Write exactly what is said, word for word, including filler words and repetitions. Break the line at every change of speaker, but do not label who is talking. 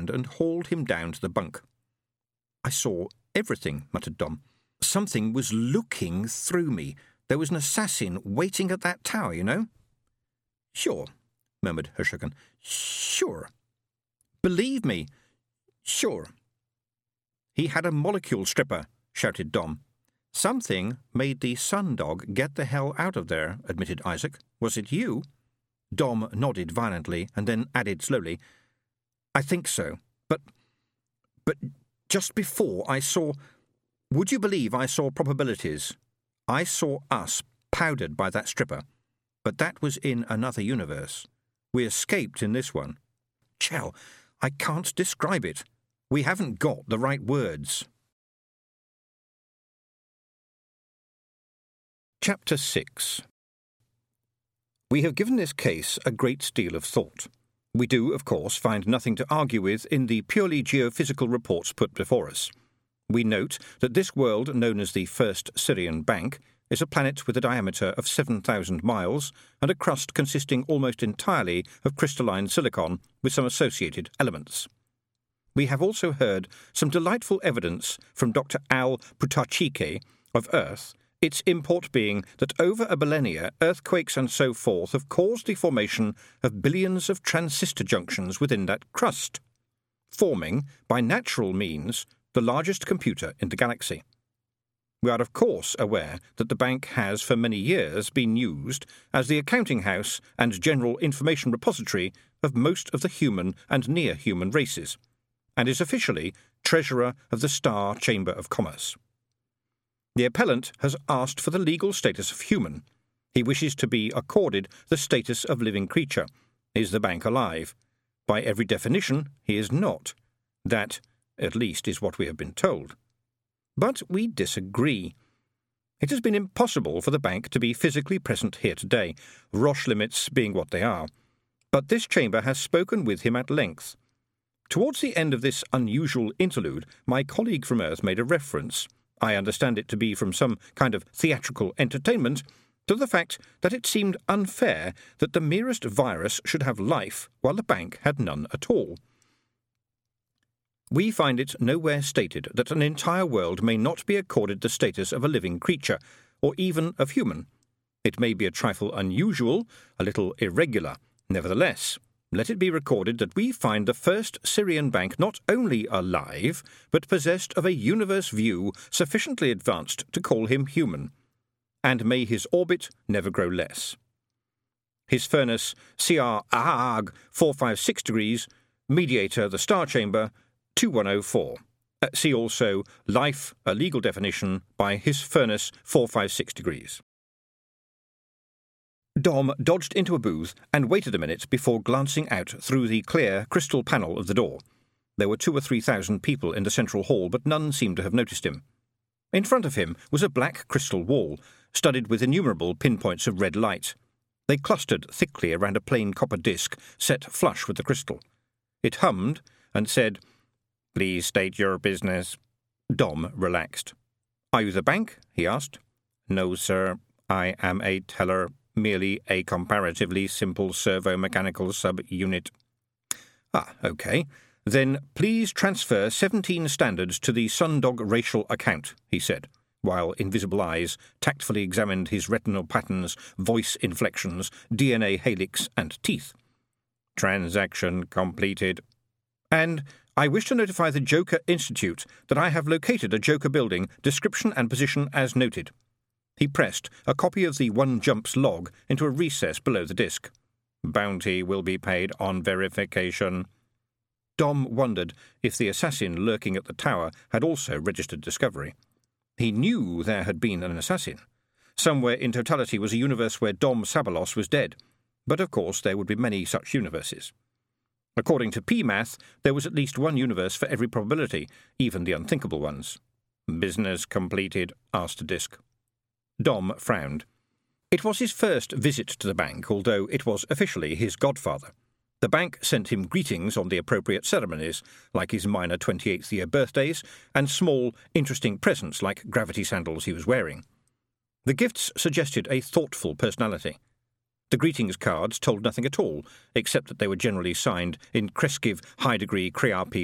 and hauled him down to the bunk. "I saw everything," muttered Dom. "Something was looking through me. There was an assassin waiting at that tower, you know." "Sure," murmured Hershogan. "Sure." "Believe me, sure." "He had a molecule stripper," shouted Dom. "Something made the Sundog get the hell out of there," admitted Isaac. "Was it you?" Dom nodded violently and then added slowly, "I think so. But... but just before I saw... Would you believe I saw probabilities? I saw us powdered by that stripper. But that was in another universe. We escaped in this one. Chell, I can't describe it. We haven't got the right words." Chapter six. We have given this case a great deal of thought. We do, of course, find nothing to argue with in the purely geophysical reports put before us. We note that this world, known as the First Syrian Bank, is a planet with a diameter of seven thousand miles and a crust consisting almost entirely of crystalline silicon with some associated elements. We have also heard some delightful evidence from Doctor Al Putachike of Earth, its import being that over a millennia earthquakes and so forth have caused the formation of billions of transistor junctions within that crust, forming, by natural means, the largest computer in the galaxy. We are of course aware that the bank has for many years been used as the accounting house and general information repository of most of the human and near-human races, and is officially Treasurer of the Star Chamber of Commerce. The appellant has asked for the legal status of human. He wishes to be accorded the status of living creature. Is the bank alive? By every definition, he is not. That, at least, is what we have been told. But we disagree. It has been impossible for the bank to be physically present here today, Roche limits being what they are. But this chamber has spoken with him at length. Towards the end of this unusual interlude, my colleague from Earth made a reference, I understand it to be from some kind of theatrical entertainment, to the fact that it seemed unfair that the merest virus should have life while the bank had none at all. We find it nowhere stated that an entire world may not be accorded the status of a living creature, or even of human. It may be a trifle unusual, a little irregular. Nevertheless, let it be recorded that we find the First Syrian Bank not only alive, but possessed of a universe view sufficiently advanced to call him human. And may his orbit never grow less. His furnace C R A H G four five six degrees, mediator the star chamber, two one oh four. Uh, see also life, a legal definition, by his furnace four five six degrees. Dom dodged into a booth and waited a minute before glancing out through the clear crystal panel of the door. There were two or three thousand people in the central hall, but none seemed to have noticed him. In front of him was a black crystal wall, studded with innumerable pinpoints of red light. They clustered thickly around a plain copper disc set flush with the crystal. It hummed and said, "Please state your business." Dom relaxed. "Are you the bank?" he asked. "No, sir. I am a teller. Merely a comparatively simple servo-mechanical sub-unit." "Ah, OK. Then please transfer seventeen standards to the Sundog racial account," he said, while invisible eyes tactfully examined his retinal patterns, voice inflections, D N A helix, and teeth. "Transaction completed. And I wish to notify the Joker Institute that I have located a Joker building, description and position as noted." He pressed a copy of the One Jumps log into a recess below the disk. "Bounty will be paid on verification." Dom wondered if the assassin lurking at the tower had also registered discovery. He knew there had been an assassin. Somewhere in totality was a universe where Dom Sabalos was dead, but of course there would be many such universes. According to P MATH, there was at least one universe for every probability, even the unthinkable ones. "Business completed?" asked the disk. Dom frowned. It was his first visit to the bank, although it was officially his godfather. The bank sent him greetings on the appropriate ceremonies, like his minor twenty-eighth year birthdays, and small, interesting presents like gravity sandals he was wearing. The gifts suggested a thoughtful personality. The greetings cards told nothing at all, except that they were generally signed in Kreskiv High Degree Crearp